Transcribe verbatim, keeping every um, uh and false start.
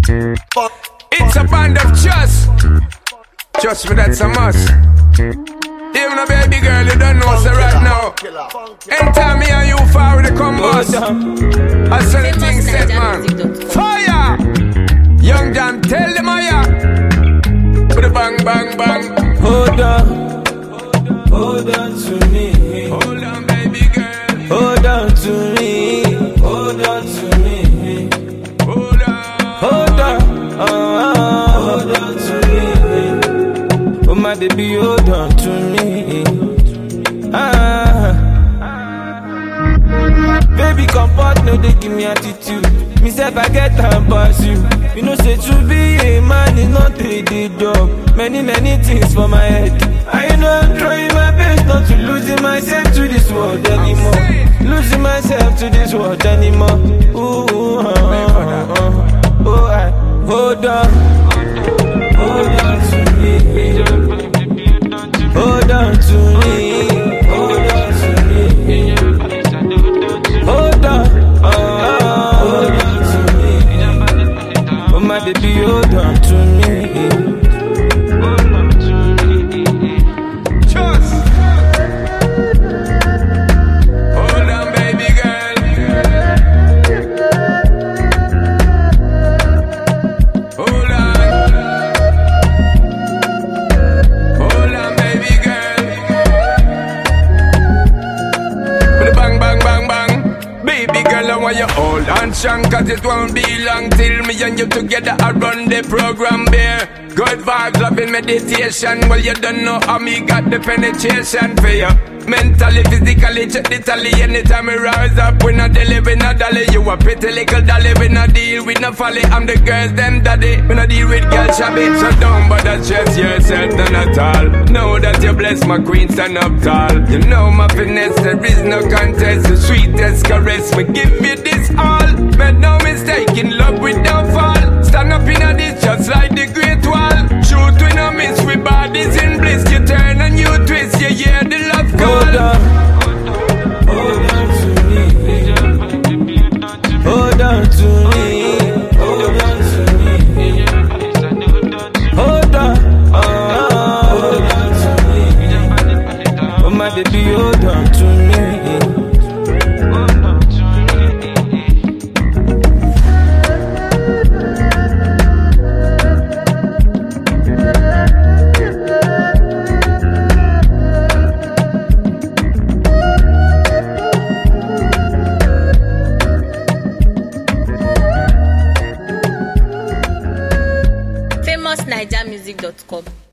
It's a band of trust. Trust me, that's a must. Even a baby girl, you don't know, so right now. Anytime me and you far with the combos, I saw the thing set, man. Fire! Young Jam, tell them I am. Put a bang, bang, bang. Hold on, hold on to me. Hold on, baby girl. Hold on to me. Hold on to me. Hold on. Hold on, uh, hold on to me. Oh my baby, hold on to me. Ah, baby, comfort, no, they give me attitude. Me say I get time pass you. You know say to be a man is not a day job. Many many things for my head. I know I'm trying my best not to losing myself to this world anymore. Losing myself to this world anymore. Ooh, uh, uh, uh. Oh, I hold on, hold on to me. Hold on to me. Hold on to me. Hold on, uh, hold on to me. Oh my baby, hold on to me. Hold on to me. Trust. Hold on, baby girl. Hold on. Hold on, baby girl. With a bang, bang, bang, bang. Baby girl, I want you hold on strong, cause it won't be long till me and you together I run the program there. Good vibes, loving meditation. Well, you don't know how me got the penetration for you. Mentally, physically, check the tally. Anytime we rise up, we not daily, we not dolly. You a pretty little dolly, we not deal with no folly. I'm the girls, them daddy. We not deal with girl shabby. So don't bother stress yourself, none at all. Know that you bless my queen, stand up tall. You know my finesse, there is no contest. The sweetest caress, we give you this all. Make no mistake, in love we don't fall. Stand up in a ditch, just like the great wall. Shoot, we no miss, we bodies in bliss. You turn and you twist, you hear the love call. Hold on, hold on to me. Hold on to me. Hold on to me. Hold on, uh, hold on to me. Oh my baby, hold on to me. Hold on to famous niger music dot com